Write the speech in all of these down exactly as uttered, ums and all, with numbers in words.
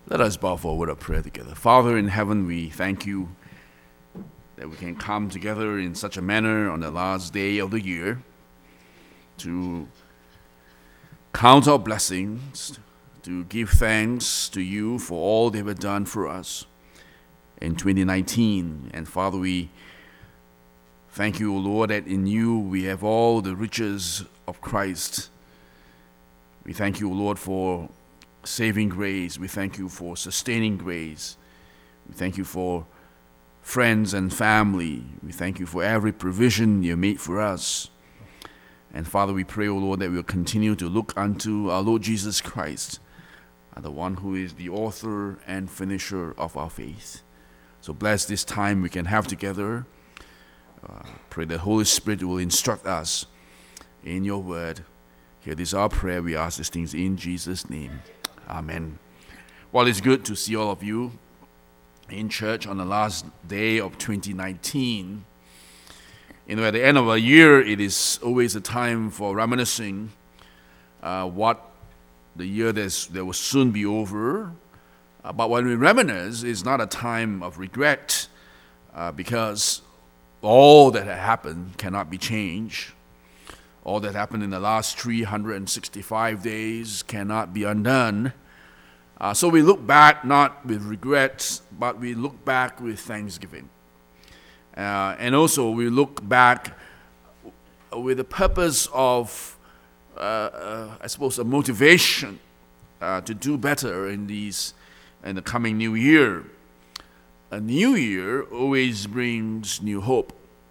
Let us bow for a word of prayer together. Father in heaven, we thank you that we can come together in such a manner on the last day of the year to count our blessings, to give thanks to you for all they have done for us in twenty nineteen. And Father, we thank you, O Lord, that in you we have all the riches of Christ. We thank you, O Lord, for saving grace. We thank you for sustaining grace. We thank you for friends and family. We thank you for every provision you made for us. And Father, we pray, O Lord, that we'll continue to look unto our Lord Jesus Christ, the one who is the author and finisher of our faith. So bless this time we can have together. Uh, pray that Holy Spirit will instruct us in your word. Here this is our prayer. We ask these things in Jesus' name. Amen. Well, it's good to see all of you in church on the last day of twenty nineteen. You know, at the end of a year, it is always a time for reminiscing uh, what the year that's, that will soon be over. Uh, but when we reminisce, it's not a time of regret uh, because all that had happened cannot be changed. All that happened in the last three hundred sixty-five days cannot be undone. Uh, so we look back not with regret, but we look back with thanksgiving. Uh, and also we look back with the purpose of, uh, uh, I suppose, a motivation uh, to do better in these in the coming new year. A new year always brings new hope.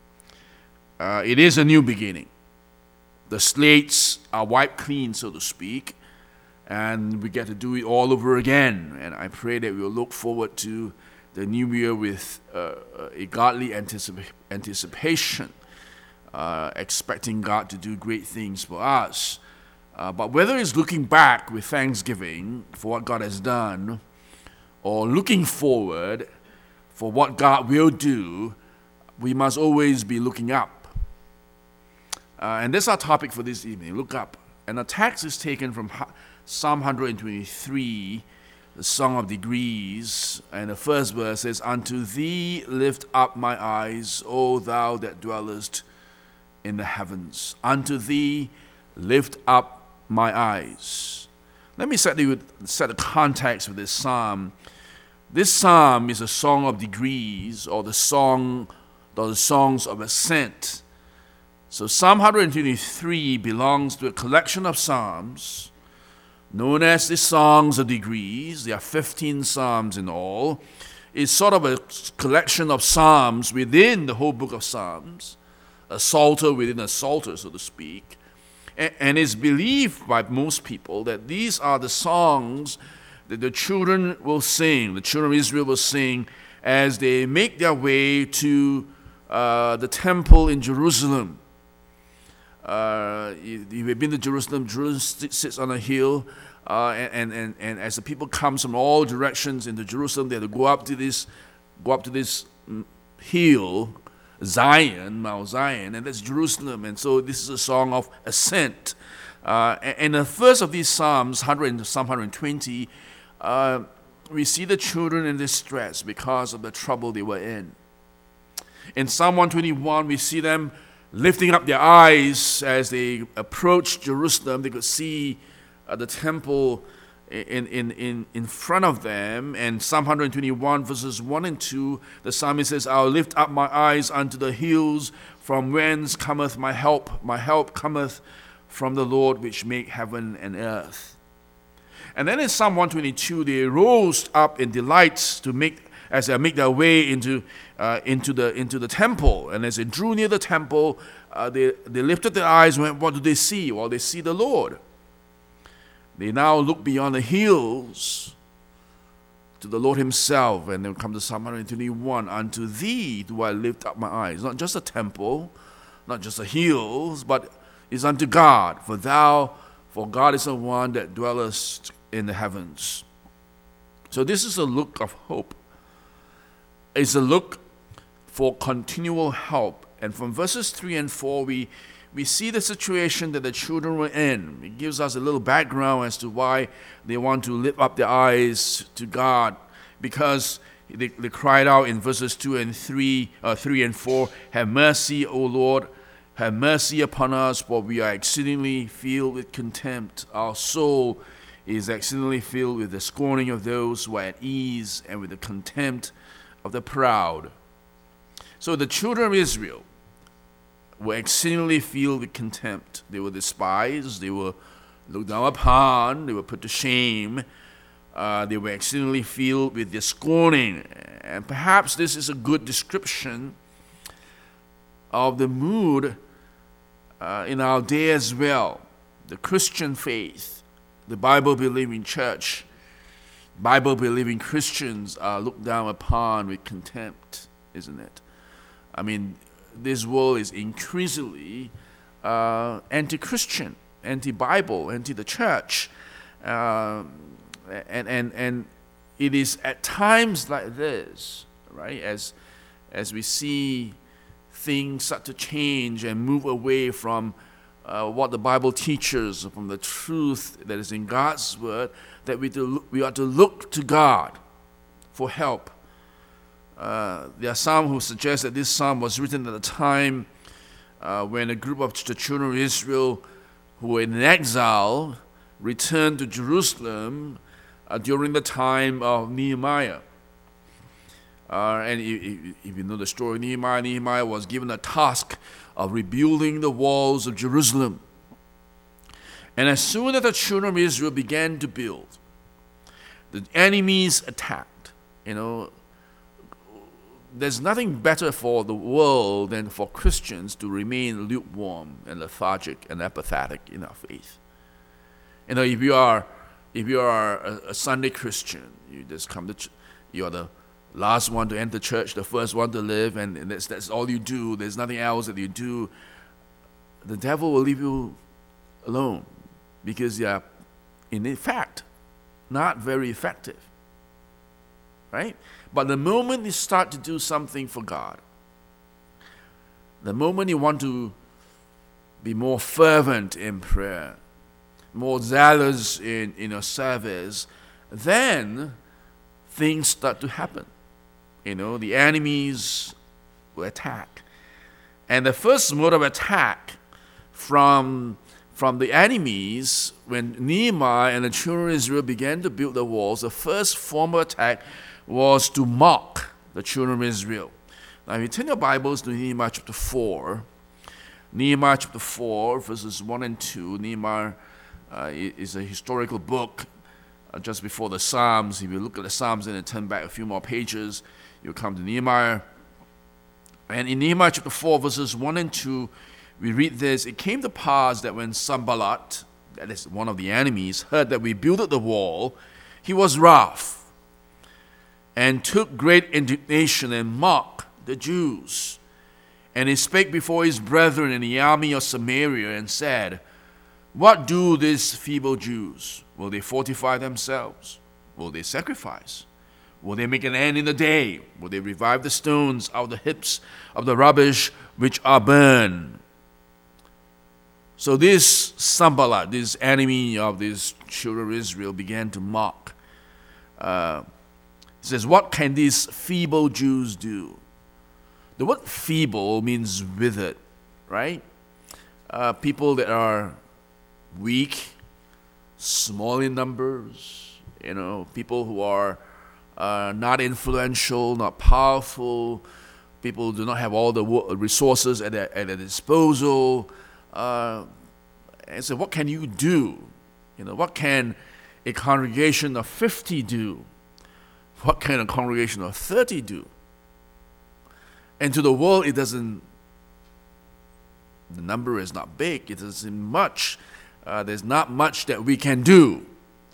Uh, it is a new beginning. The slates are wiped clean, so to speak, and we get to do it all over again. And I pray that we'll look forward to the new year with uh, a godly anticip- anticipation, uh, expecting God to do great things for us. Uh, but whether it's looking back with thanksgiving for what God has done, or looking forward for what God will do, we must always be looking up. Uh, and that's our topic for this evening, look up. And the text is taken from Psalm one twenty-three, the Song of Degrees. And the first verse says, "Unto thee lift up my eyes, O thou that dwellest in the heavens. Unto thee lift up my eyes." Let me set the, set the context of this psalm. This psalm is a song of degrees, or the song, or the songs of ascent. So Psalm one twenty-three belongs to a collection of psalms known as the Songs of Degrees. There are fifteen psalms in all. It's sort of a collection of psalms within the whole book of Psalms, a psalter within a psalter, so to speak. And it's believed by most people that these are the songs that the children will sing, the children of Israel will sing as they make their way to uh, the temple in Jerusalem. Uh, if you've been to Jerusalem, Jerusalem sits on a hill, uh, and, and, and as the people come from all directions into Jerusalem, they have to go up to this, go up to this hill, Zion, Mount Zion, and that's Jerusalem. And so this is a song of ascent. Uh, and, and the first of these psalms, Psalm one twenty, uh, we see the children in distress because of the trouble they were in. In Psalm one twenty-one, we see them lifting up their eyes as they approached Jerusalem. They could see uh, the temple in, in, in, in front of them. And Psalm one twenty-one, verses one and two, the psalmist says, "I'll lift up my eyes unto the hills, from whence cometh my help. My help cometh from the Lord, which made heaven and earth." And then in Psalm one twenty-two, they rose up in delight to make as they make their way into uh, into the into the temple. And as they drew near the temple, uh, they, they lifted their eyes and went, what do they see? Well, they see the Lord. They now look beyond the hills to the Lord himself, and they come to Psalm one twenty-one, "Unto thee do I lift up my eyes." Not just a temple, not just the hills, but it's unto God. For thou, for God is the one that dwellest in the heavens. So this is a look of hope. It's a look for continual help. And from verses three and four, we we see the situation that the children were in. It gives us a little background as to why they want to lift up their eyes to God, because they, they cried out in verses two and three, uh, three and four, "Have mercy, O Lord, have mercy upon us, for we are exceedingly filled with contempt. Our soul is exceedingly filled with the scorning of those who are at ease and with the contempt of the proud." So the children of Israel were exceedingly filled with contempt. They were despised, they were looked down upon, they were put to shame. Uh, they were exceedingly filled with their scorning. And perhaps this is a good description of the mood uh, in our day as well. The Christian faith, the Bible-believing church, Bible-believing Christians are looked down upon with contempt, isn't it? I mean, this world is increasingly uh, anti-Christian, anti-Bible, anti-the church. Uh, and, and, and it is at times like this, right, as, as we see things start to change and move away from uh, what the Bible teaches, from the truth that is in God's Word, that we, do, we are to look to God for help. Uh, there are some who suggest that this psalm was written at a time uh, when a group of the children of Israel who were in exile returned to Jerusalem uh, during the time of Nehemiah. Uh, and if, if you know the story of Nehemiah, Nehemiah was given a task of rebuilding the walls of Jerusalem. And as soon as the children of Israel began to build, the enemies attacked. You know, there's nothing better for the world than for Christians to remain lukewarm and lethargic and apathetic in our faith. You know, if you are if you are a, a Sunday Christian, you just come to ch- you are the last one to enter church, the first one to live, and, and that's that's all you do. There's nothing else that you do. The devil will leave you alone because you are, in fact, not very effective. Right? But the moment you start to do something for God, the moment you want to be more fervent in prayer, more zealous in, in your service, then things start to happen. You know, the enemies will attack. And the first mode of attack from, from the enemies, when Nehemiah and the children of Israel began to build the walls, the first form of attack was to mock the children of Israel. Now, if you turn your Bibles to Nehemiah chapter four, Nehemiah chapter four, verses one and two, Nehemiah uh, is a historical book uh, just before the Psalms. If you look at the Psalms and then turn back a few more pages, you'll come to Nehemiah. And in Nehemiah chapter four, verses one and two, we read this: "It came to pass that when Sanballat," that is one of the enemies, "heard that we builded the wall, he was wroth, and took great indignation and mocked the Jews. And he spake before his brethren in the army of Samaria and said, What do these feeble Jews? Will they fortify themselves? Will they sacrifice? Will they make an end in the day? Will they revive the stones out of the hips of the rubbish which are burned?" So this Sanballat, this enemy of these children of Israel, began to mock. Uh, It says, what can these feeble Jews do? The word feeble means withered, right? Uh, people that are weak, small in numbers, you know, people who are uh, not influential, not powerful, people who do not have all the resources at their, at their disposal. Uh, and so what can you do? You know, what can a congregation of fifty do? What can a congregation of thirty do? And to the world, it doesn't, the number is not big, it doesn't seem much. Uh, there's not much that we can do.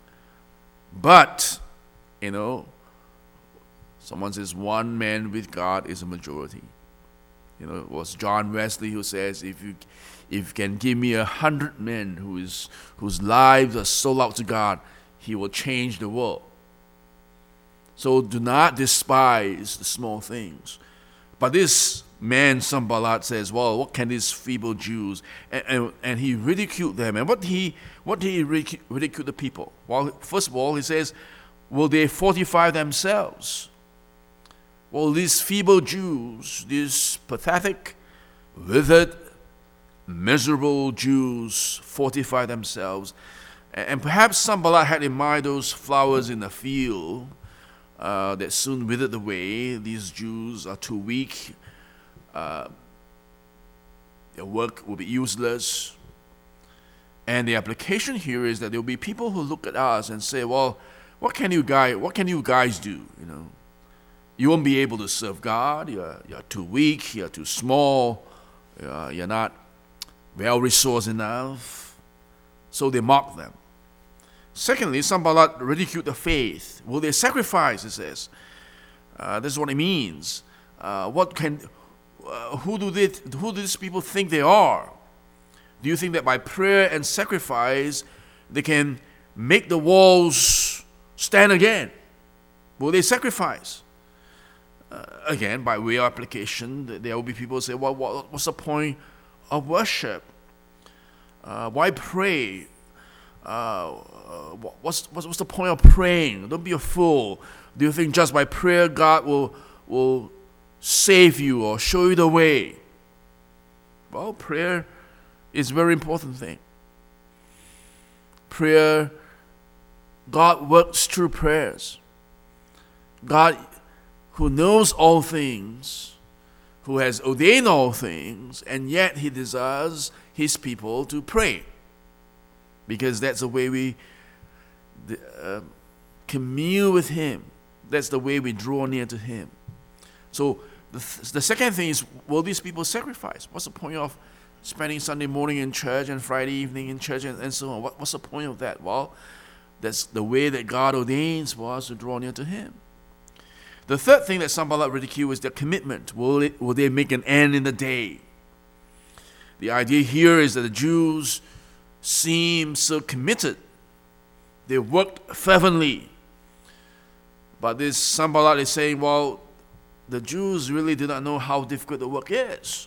But, you know, someone says one man with God is a majority. You know, it was John Wesley who says, if you if you can give me a hundred men who is whose lives are sold out to God, he will change the world. So do not despise the small things. But this man Sanballat says, well, what can these feeble Jews? And, and, and he ridiculed them. And what he what did he ridicule the people? Well, first of all, he says, will they fortify themselves? Well, these feeble Jews, these pathetic, withered, miserable Jews fortify themselves. And perhaps Sanballat had in mind those flowers in the field uh, that soon withered away. These Jews are too weak. Uh, their work will be useless. And the application here is that there will be people who look at us and say, well, what can you guys, what can you guys do? You know, you won't be able to serve God. You're, you're too weak. You're too small. You're, you're not well-resourced enough. So they mock them. Secondly, Sanballat ridiculed the faith. Will they sacrifice, it says. Uh, this is what it means. Uh, what can, uh, who do they, who do these people think they are? Do you think that by prayer and sacrifice they can make the walls stand again? Will they sacrifice? Uh, again, by way of application, there will be people who say, well, what, what's the point of worship? Uh, why pray? Uh, what's, what's what's the point of praying? Don't be a fool. Do you think just by prayer God will will save you or show you the way? Well, prayer is a very important thing. Prayer, God works through prayers. God, who knows all things, who has ordained all things, and yet He desires His people to pray. Because that's the way we uh, commune with Him. That's the way we draw near to Him. So the, th- the second thing is, will these people sacrifice? What's the point of spending Sunday morning in church and Friday evening in church and, and so on? What, what's the point of that? Well, that's the way that God ordains for us to draw near to Him. The third thing that Sanballat ridiculed is their commitment. Will, it, will they make an end in the day? The idea here is that the Jews seem so committed. They worked fervently. But this Sanballat is saying, well, the Jews really do not know how difficult the work is.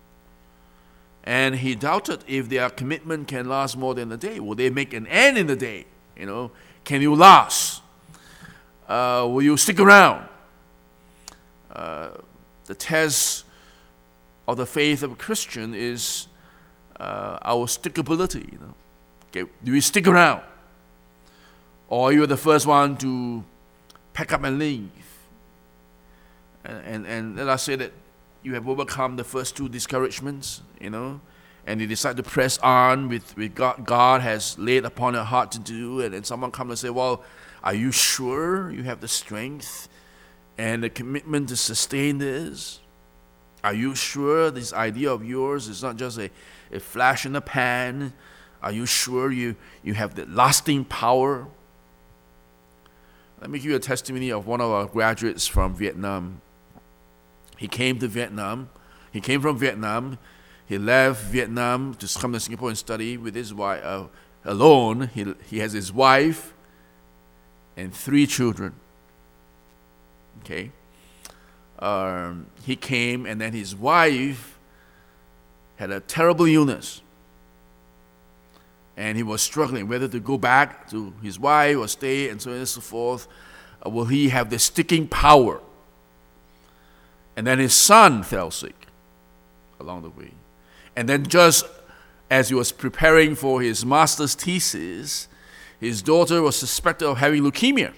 And he doubted if their commitment can last more than a day. Will they make an end in the day? You know, can you last? Uh, will you stick around? Uh, the test of the faith of a Christian is uh, our stickability. You know, okay, do we stick around, or are you the first one to pack up and leave? And and, and let us say that you have overcome the first two discouragements, you know, and you decide to press on with, with God, God has laid upon your heart to do, and then someone comes and say, well, are you sure you have the strength and the commitment to sustain this? Are you sure this idea of yours is not just a, a flash in the pan? Are you sure you, you have the lasting power? Let me give you a testimony of one of our graduates from Vietnam. He came to Vietnam. He came from Vietnam. He left Vietnam to come to Singapore and study with his wife uh, alone. He he has his wife and three children. Okay. Um, he came, and then his wife had a terrible illness, and he was struggling whether to go back to his wife or stay, and so on and so forth. Uh, will he have the sticking power? And then his son fell sick along the way. And then just as he was preparing for his master's thesis, his daughter was suspected of having leukemia.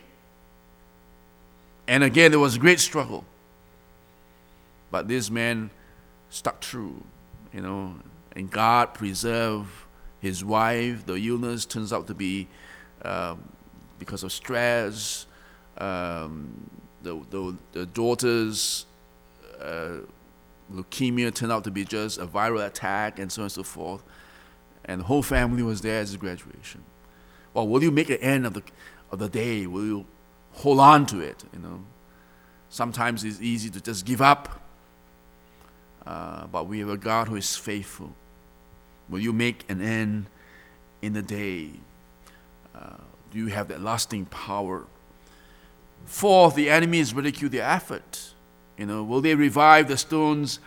And again, there was a great struggle. But this man stuck through, you know, and God preserved his wife. The illness turns out to be um, because of stress. Um, the, the, the daughter's Uh, leukemia turned out to be just a viral attack, and so on and so forth. And the whole family was there at his graduation. Well, will you make an end of the of the day? Will you hold on to it? You know, sometimes it's easy to just give up. Uh, but we have a God who is faithful. Will you make an end in the day? Uh, do you have that lasting power? Fourth, the enemies ridicule their effort. You know, will they revive the stones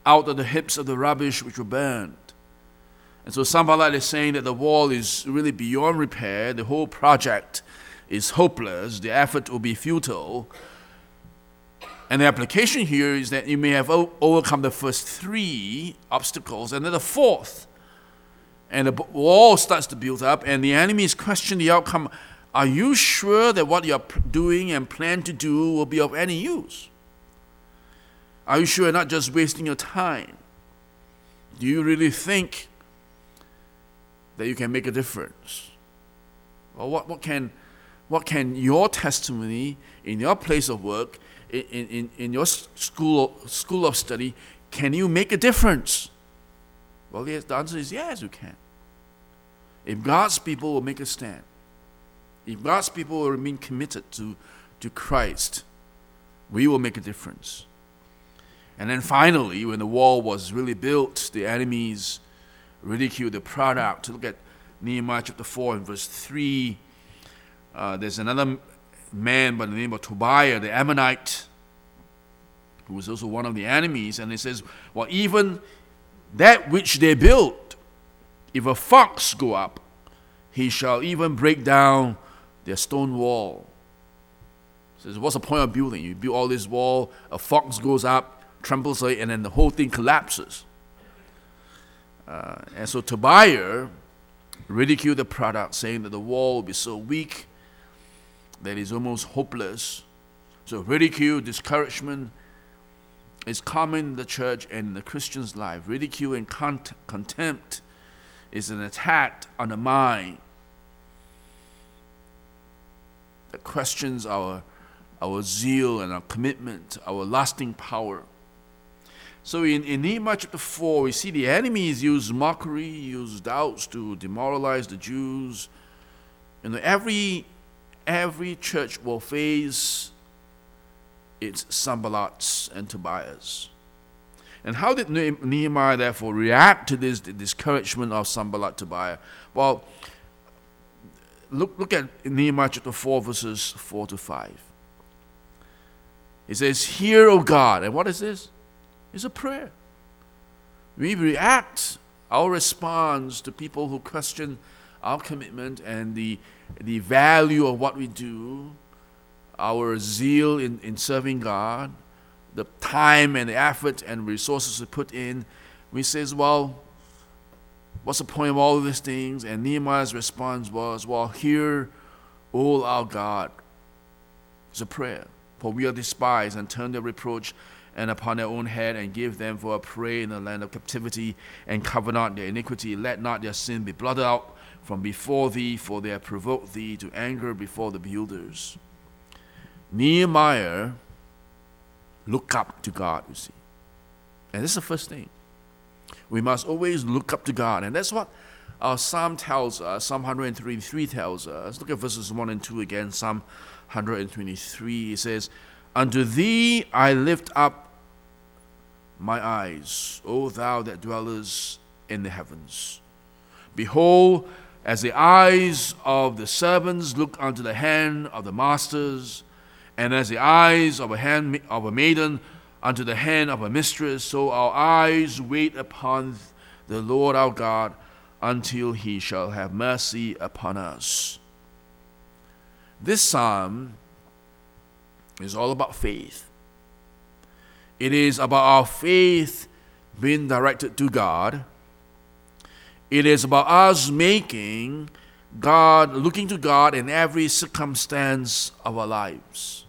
out of the heaps of the rubbish which were burned. And so Sanballat is saying that the wall is really beyond repair. The whole project is hopeless. The effort will be futile. And the application here is that you may have o- overcome the first three obstacles, and then the fourth. And the wall starts to build up, and the enemies question the outcome. Are you sure that what you're doing and plan to do will be of any use? Are you sure you're not just wasting your time? Do you really think that you can make a difference? Well, what, what can what can your testimony in your place of work, in, in, in your school school of study, can you make a difference? Well, yes, the answer is yes, you can. If God's people will make a stand, if God's people will remain committed to, to Christ, we will make a difference. And then finally, when the wall was really built, the enemies ridiculed the product. Look at Nehemiah chapter four and verse three. Uh, there's another man by the name of Tobiah, the Ammonite, who was also one of the enemies. And it says, well, even that which they built, if a fox go up, he shall even break down their stone wall. It says, what's the point of building? You build all this wall, a fox goes up, tramples it, and then the whole thing collapses. Uh, and so Tobiah ridiculed the product, saying that the wall will be so weak that it's almost hopeless. So ridicule, discouragement is common in the church and in the Christian's life. Ridicule and cont- contempt is an attack on the mind that questions our, our zeal and our commitment, our lasting power. So in, in Nehemiah chapter four, we see the enemies use mockery, use doubts to demoralize the Jews. You know, every, every church will face its Sanballats and Tobias. And how did Nehemiah therefore react to this discouragement of Sanballat Tobiah? Well, look, look at Nehemiah chapter four, verses four to five. It says, "Hear, O God." And what is this? It's a prayer. We react, our response to people who question our commitment and the, the value of what we do, our zeal in, in serving God, the time and the effort and resources we put in. We says, well, what's the point of all of these things? And Nehemiah's response was, well, hear, O our God. It's a prayer. For we are despised, and turn their reproach and upon their own head, and give them for a prey in the land of captivity, and cover not their iniquity. Let not their sin be blotted out from before thee, for they have provoked thee to anger before the builders. Nehemiah look up to God, you see. And this is the first thing. We must always look up to God. And that's what our psalm tells us. Psalm one thirty-three tells us. Look at verses one and two again. Psalm one twenty-three. It says, "Unto thee I lift up my eyes, O thou that dwellest in the heavens. Behold, as the eyes of the servants look unto the hand of the masters, and as the eyes of a hand of a maiden unto the hand of a mistress, so our eyes wait upon the Lord our God, until he shall have mercy upon us." This psalm is all about faith. It is about our faith being directed to God. It is about us making God, looking to God in every circumstance of our lives.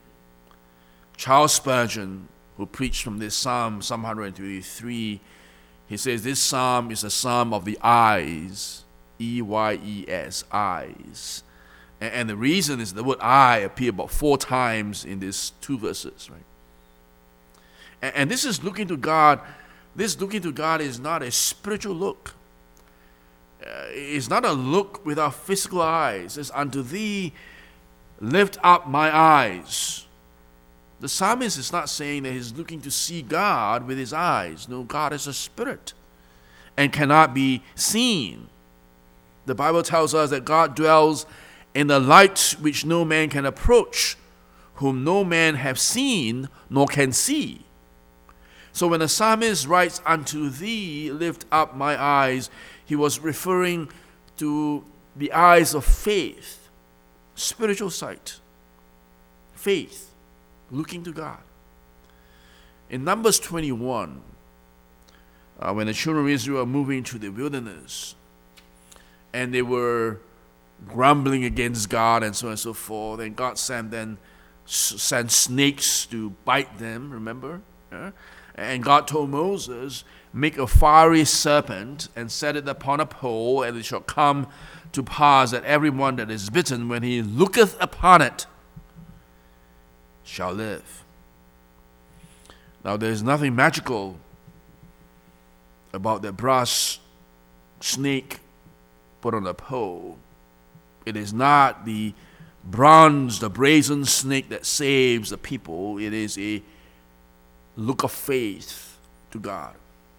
Charles Spurgeon, who preached from this psalm, Psalm one twenty-three, he says this psalm is a psalm of the eyes, E Y E S, eyes. And, and the reason is the word "eye" appear about four times in these two verses, right? And, and this is looking to God. This looking to God is not a spiritual look. Uh, it's not a look with our physical eyes. It's "unto thee lift up my eyes." The psalmist is not saying that he's looking to see God with his eyes. No, God is a spirit and cannot be seen. The Bible tells us that God dwells in the light which no man can approach, whom no man have seen nor can see. So when the psalmist writes, "Unto thee lift up my eyes," he was referring to the eyes of faith, spiritual sight, faith, looking to God. In Numbers twenty-one, uh, when the children of Israel were moving to the wilderness, and they were grumbling against God and so on and so forth, and God sent then sent snakes to bite them, remember? Yeah? And God told Moses, "Make a fiery serpent and set it upon a pole, and it shall come to pass that everyone that is bitten, when he looketh upon it, shall live." Now there is nothing magical about the brass snake put on a pole. It is not the bronze, the brazen snake that saves the people. It is a look of faith to God.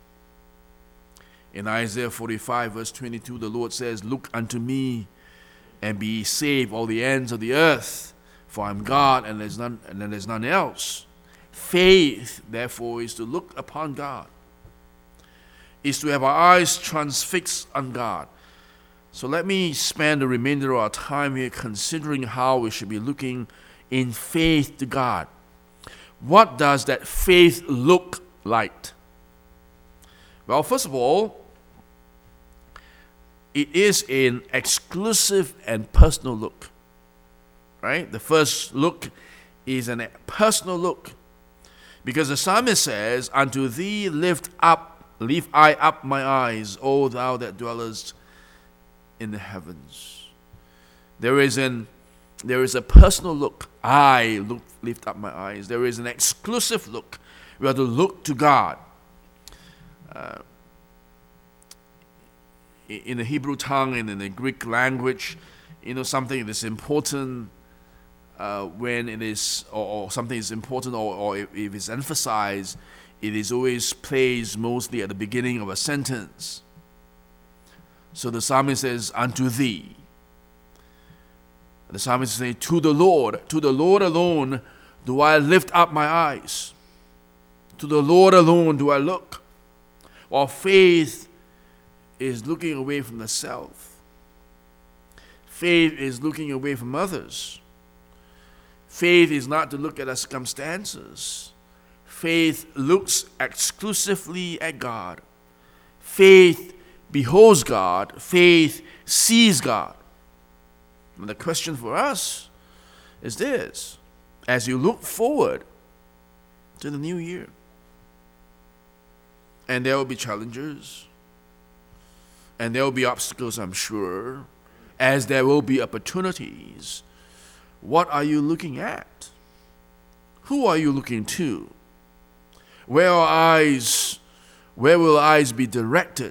In Isaiah forty-five, verse twenty-two, the Lord says, "Look unto me, and be saved, all the ends of the earth, for I am God, and there is none, and there is none else." Faith, therefore, is to look upon God, is to have our eyes transfixed on God. So let me spend the remainder of our time here considering how we should be looking in faith to God. What does that faith look like? Well, first of all, it is an exclusive and personal look. Right? The first look is a personal look. Because the psalmist says, "Unto thee lift up, lift I up my eyes, O thou that dwellest in the heavens." There is an there is a personal look. I look, lift up my eyes. There is an exclusive look. We are to look to God. Uh, in the Hebrew tongue and in the Greek language, you know, something that is important uh, when it is, or, or something is important, or, or if, if it's emphasized, it is always placed mostly at the beginning of a sentence. So the psalmist says, "Unto thee." The psalmist says, "To the Lord, to the Lord alone do I lift up my eyes. To the Lord alone do I look." While faith is looking away from the self. Faith is looking away from others. Faith is not to look at our circumstances. Faith looks exclusively at God. Faith beholds God. Faith sees God. And the question for us is this: as you look forward to the new year, and there will be challenges, and there will be obstacles, I'm sure, as there will be opportunities, what are you looking at? Who are you looking to? Where are eyes, where will eyes be directed?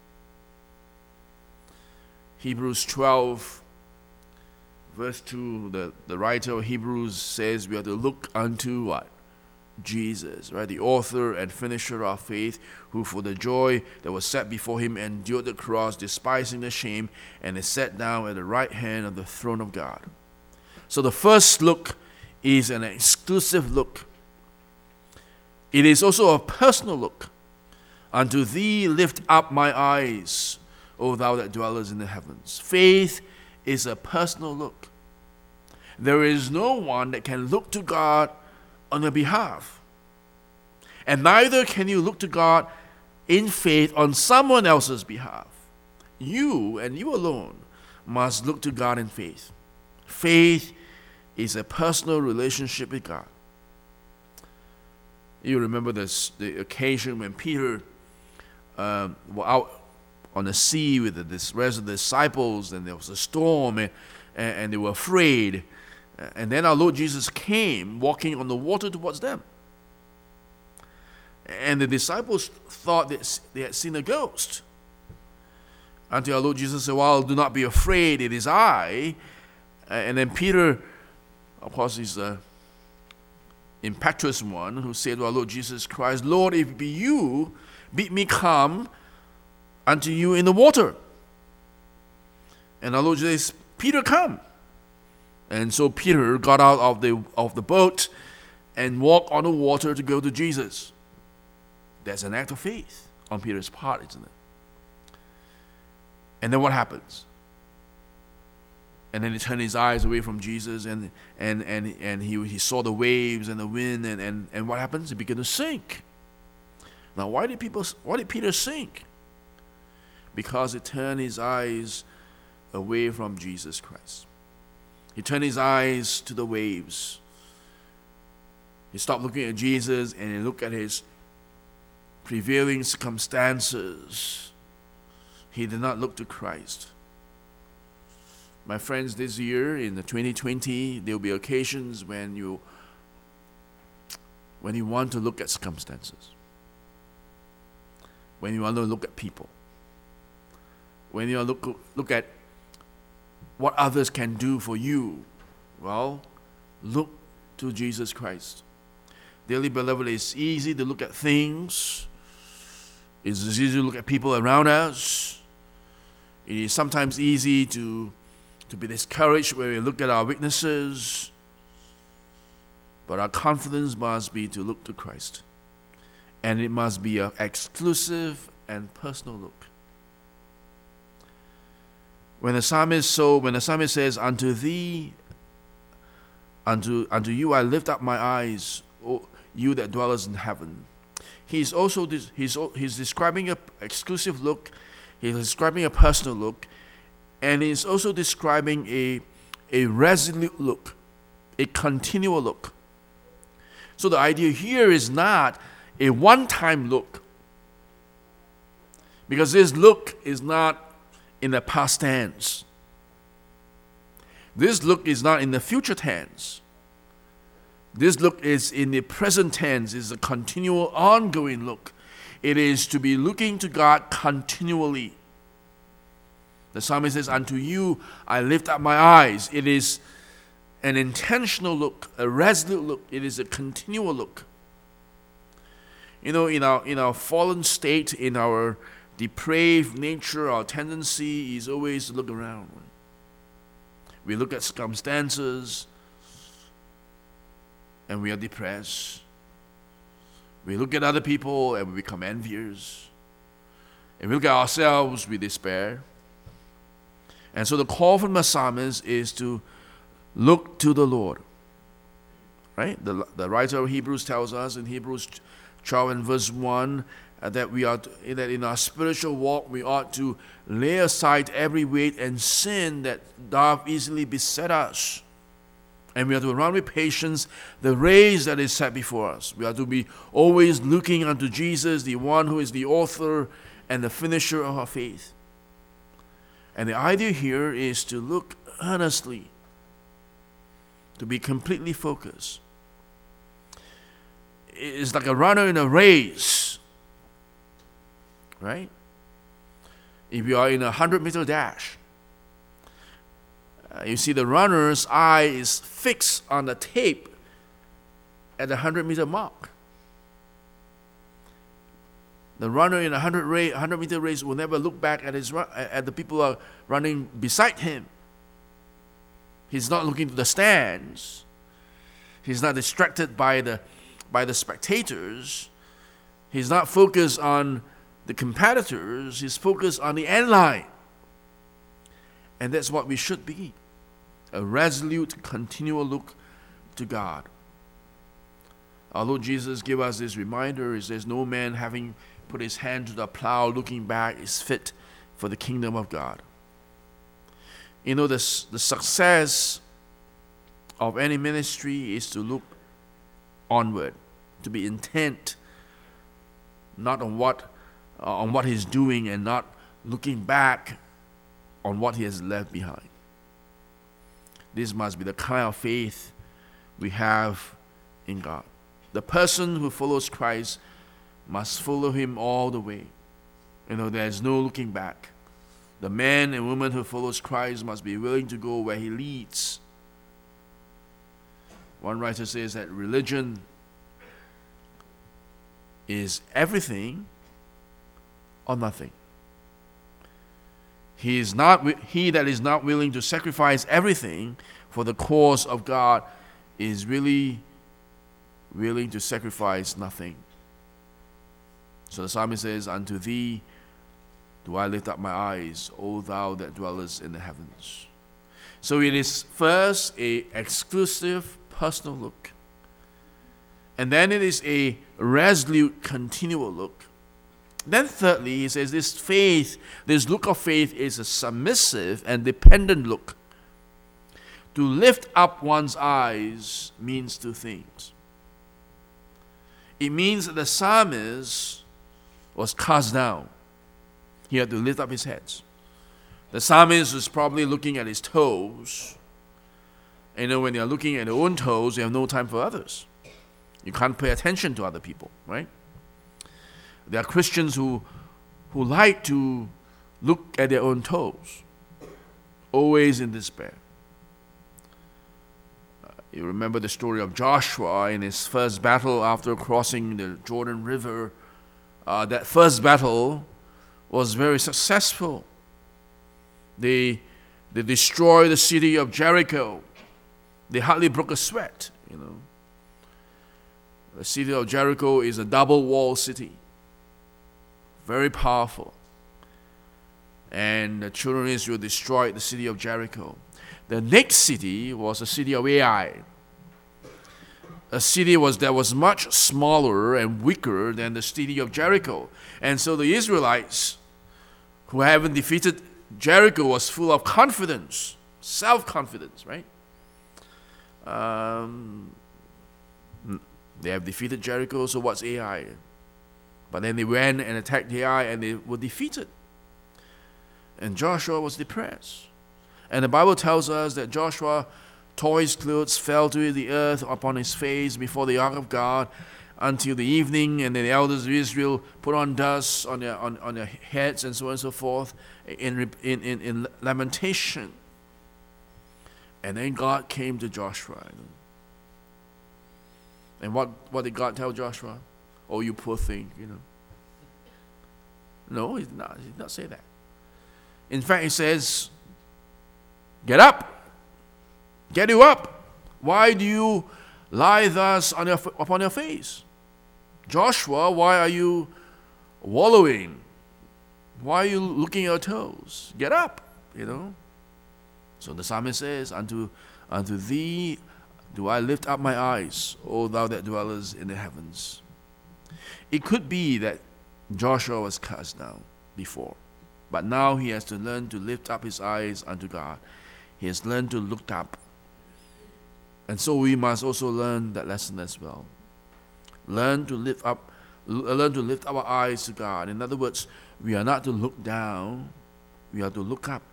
Hebrews twelve, verse two, the, the writer of Hebrews says we are to look unto what? Jesus, right? The author and finisher of faith, who for the joy that was set before him endured the cross, despising the shame, and is set down at the right hand of the throne of God. So the first look is an exclusive look. It is also a personal look. Unto thee lift up my eyes, O thou that dwellest in the heavens. Faith is a personal look. There is no one that can look to God on your behalf. And neither can you look to God in faith on someone else's behalf. You and you alone must look to God in faith. Faith is a personal relationship with God. You remember this, the occasion when Peter uh, was out on the sea with the rest of the disciples, and there was a storm, and, and they were afraid. And then our Lord Jesus came walking on the water towards them. And the disciples thought that they had seen a ghost. Until our Lord Jesus said, "Well, do not be afraid, it is I." And then Peter, of course, he's the impetuous one who said to our Lord Jesus Christ, "Lord, if it be you, bid me come unto you in the water." And our Lord Jesus says, "Peter, come." And so Peter got out of the of the boat and walked on the water to go to Jesus. That's an act of faith on Peter's part, isn't it? And then what happens? And then he turned his eyes away from Jesus, and and and, and he, he saw the waves and the wind, and, and, and what happens? He began to sink. Now, why did people? Why did Peter sink? Because he turned his eyes away from Jesus Christ. He turned his eyes to the waves. He stopped looking at Jesus and he looked at his prevailing circumstances. He did not look to Christ. My friends, this year in the twenty twenty, there will be occasions when you when you want to look at circumstances, when you want to look at people, when you look look at what others can do for you. Well, look to Jesus Christ. Dearly beloved, it's easy to look at things. It's easy to look at people around us. It is sometimes easy to, to be discouraged when we look at our weaknesses. But our confidence must be to look to Christ. And it must be an exclusive and personal look. When the psalmist so when the psalmist says, Unto thee, unto unto you I lift up my eyes, O you that dwellest in heaven. He's also he's he's describing an exclusive look, he's describing a personal look, and he's also describing a a resolute look, a continual look. So the idea here is not a one-time look, because this look is not in the past tense. This look is not in the future tense. This look is in the present tense. It's a continual, ongoing look. It is to be looking to God continually. The psalmist says, Unto you I lift up my eyes. It is an intentional look, a resolute look. It is a continual look. You know, in our in our fallen state, in our depraved nature, our tendency is always to look around. We look at circumstances and we are depressed. We look at other people and we become envious. And we look at ourselves, we despair. And so the call from the psalmist is to look to the Lord. Right? The, the writer of Hebrews tells us in Hebrews twelve and verse one, Uh, that we are to, that in our spiritual walk we ought to lay aside every weight and sin that doth easily beset us, and we are to run with patience the race that is set before us. We are to be always looking unto Jesus, the one who is the author and the finisher of our faith. And the idea here is to look earnestly, to be completely focused. It's like a runner in a race. Right? If you are in a hundred meter dash, uh, you see the runner's eye is fixed on the tape at the hundred meter mark. The runner in a hundred race, hundred meter race will never look back at his at the people who are running beside him. He's not looking to the stands. He's not distracted by the by the spectators. He's not focused on the competitors. He's focused on the end line. And that's what we should be. A resolute, continual look to God. Our Lord Jesus gave us this reminder. He says, no man having put his hand to the plow looking back is fit for the kingdom of God. You know, the, the success of any ministry is to look onward, to be intent, not on what Uh, on what he's doing and not looking back on what he has left behind. This must be the kind of faith we have in God. The person who follows Christ must follow him all the way. You know, there's no looking back. The man and woman who follows Christ must be willing to go where he leads. One writer says that religion is everything or nothing. He is not he that is not willing to sacrifice everything for the cause of God is really willing to sacrifice nothing. So the psalmist says, unto thee do I lift up my eyes, O thou that dwellest in the heavens. So it is first a exclusive personal look. And then it is a resolute continual look. Then thirdly, he says this faith, this look of faith is a submissive and dependent look. To lift up one's eyes means two things. It means that the psalmist was cast down. He had to lift up his head. The psalmist was probably looking at his toes. And you know, when they are looking at their own toes, they have no time for others. You can't pay attention to other people, right? There are Christians who, who like to look at their own toes, always in despair. Uh, you remember the story of Joshua in his first battle after crossing the Jordan River. Uh, that first battle was very successful. They, they destroyed the city of Jericho. They hardly broke a sweat, you know. The city of Jericho is a double-walled city. Very powerful. And the children of Israel destroyed the city of Jericho. The next city was the city of Ai. A city was that was much smaller and weaker than the city of Jericho. And so the Israelites, who haven't defeated Jericho, was full of confidence, self-confidence, right? Um, they have defeated Jericho, so what's Ai? But then they went and attacked Ai and they were defeated. And Joshua was depressed. And the Bible tells us that Joshua tore his clothes, fell to the earth upon his face before the ark of God until the evening, and then the elders of Israel put on dust on their on, on their heads and so on and so forth in, in, in, in lamentation. And then God came to Joshua. And what, what did God tell Joshua? Oh, you poor thing, you know. No, he did not, he did not say that. In fact, he says, get up. Get you up. Why do you lie thus on your, upon your face? Joshua, why are you wallowing? Why are you looking at your toes? Get up, you know. So the psalmist says, Unto, unto thee do I lift up my eyes, O thou that dwellest in the heavens. It could be that Joshua was cast down before, but now he has to learn to lift up his eyes unto God. He has learned to look up. And so we must also learn that lesson as well. Learn to lift up, learn to lift our eyes to God. In other words, we are not to look down, we are to look up.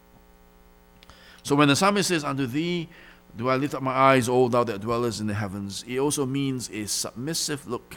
So when the psalmist says, Unto thee do I lift up my eyes, O thou that dwellest in the heavens, it also means a submissive look.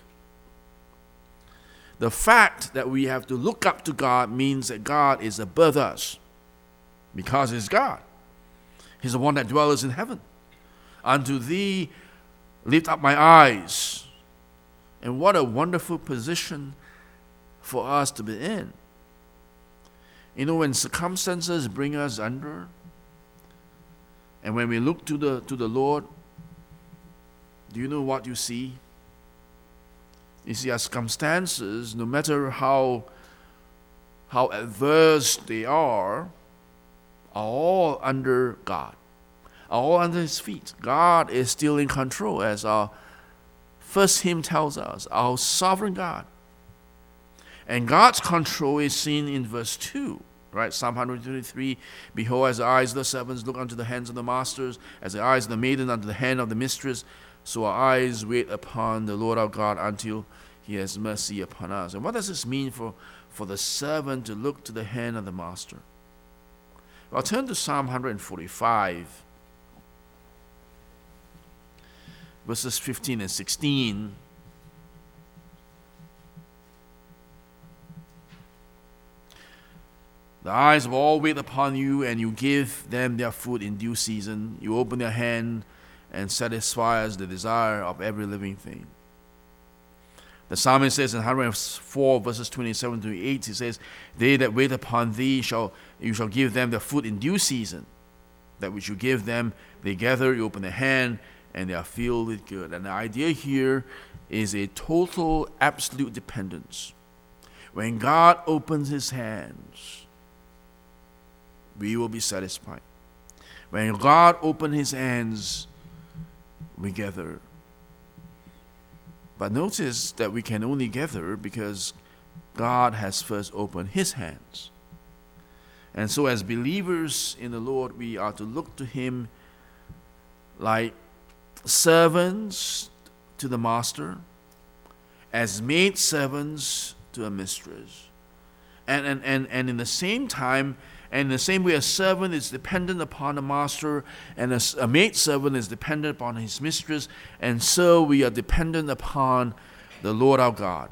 The fact that we have to look up to God means that God is above us, because He's God. He's the one that dwells in heaven. Unto thee lift up my eyes. And what a wonderful position for us to be in. You know, when circumstances bring us under, and when we look to the to the Lord, do you know what you see? You see, our circumstances, no matter how how adverse they are, are all under God, are all under His feet. God is still in control, as our first hymn tells us, our sovereign God. And God's control is seen in verse two, right? Psalm one thirty-three, Behold, as the eyes of the servants look unto the hands of the masters, as the eyes of the maiden unto the hand of the mistress, so our eyes wait upon the Lord our God until He has mercy upon us. And what does this mean for, for the servant to look to the hand of the master? Well, turn to Psalm one forty-five, verses fifteen and sixteen. The eyes of all wait upon you, and you give them their food in due season. You open their hand and satisfy us the desire of every living thing. The psalmist says in one oh four, verses twenty-seven to eight, he says, They that wait upon thee, shall you shall give them their food in due season. That which you give them, they gather, you open their hand, and they are filled with good. And the idea here is a total, absolute dependence. When God opens his hands, we will be satisfied. When God opens his hands, we gather. But notice that we can only gather because God has first opened his hands. And so as believers in the Lord, we are to look to him like servants to the master, as maid servants to a mistress. And, and, and, and in the same time, and in the same way, a servant is dependent upon a master, and a, a maid servant is dependent upon his mistress, and so we are dependent upon the Lord our God.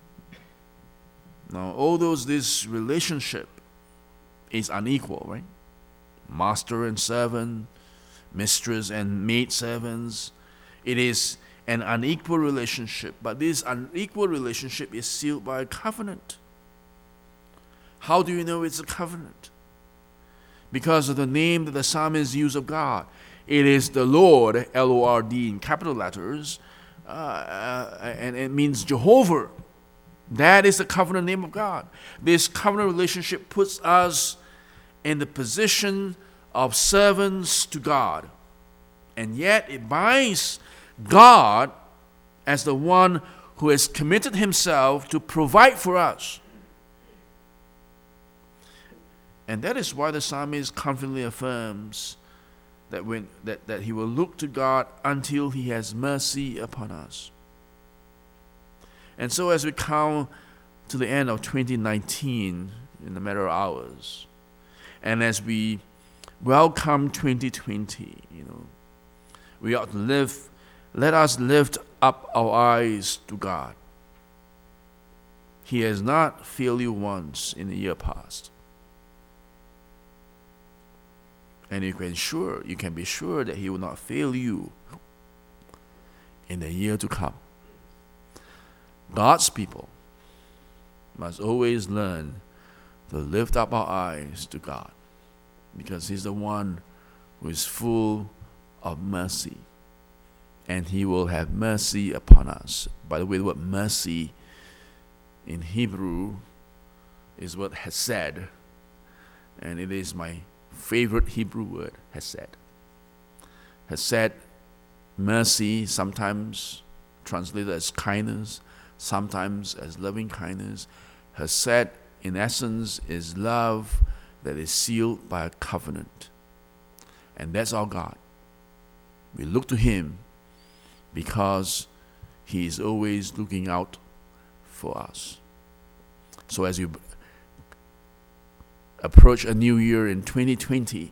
Now, although this relationship is unequal, right? Master and servant, mistress and maid servants, it is an unequal relationship, but this unequal relationship is sealed by a covenant. How do you know it's a covenant? Because of the name that the psalmist used of God. It is the Lord, L O R D in capital letters, uh, uh, and it means Jehovah. That is the covenant name of God. This covenant relationship puts us in the position of servants to God. And yet it binds God as the one who has committed himself to provide for us. And that is why the psalmist confidently affirms that, when, that, that he will look to God until he has mercy upon us. And so as we come to the end of twenty nineteen in a matter of hours, and as we welcome twenty twenty, you know, we ought to live, let us lift up our eyes to God. He has not failed you once in the year past. And you can sure you can be sure that he will not fail you in the year to come. God's people must always learn to lift up our eyes to God, because he's the one who is full of mercy, and he will have mercy upon us. By the way, the word mercy in Hebrew is what hesed, and it is my favorite Hebrew word, hesed. Hesed, mercy, sometimes translated as kindness, sometimes as loving kindness. Hesed, in essence, is love that is sealed by a covenant. And that's our God. We look to him because he is always looking out for us. So as you approach a new year in twenty twenty,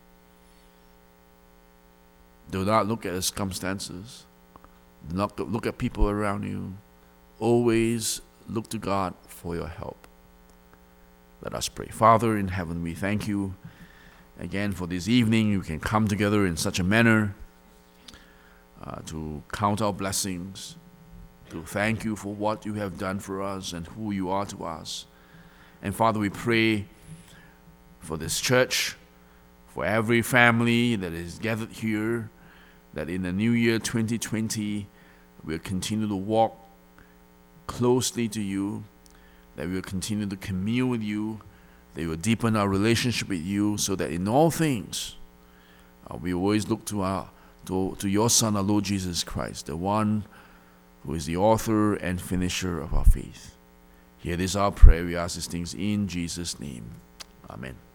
do not look at the circumstances. Do not look at people around you. Always look to God for your help. Let us pray. Father in heaven, we thank you again for this evening. We can come together in such a manner uh, to count our blessings, to thank you for what you have done for us and who you are to us. And Father, we pray for this church, for every family that is gathered here, that in the new year twenty twenty, we'll continue to walk closely to you, that we'll continue to commune with you, that we will deepen our relationship with you, so that in all things, uh, we always look to our to, to your Son, our Lord Jesus Christ, the one who is the author and finisher of our faith. Hear this our prayer. We ask these things in Jesus' name. Amen.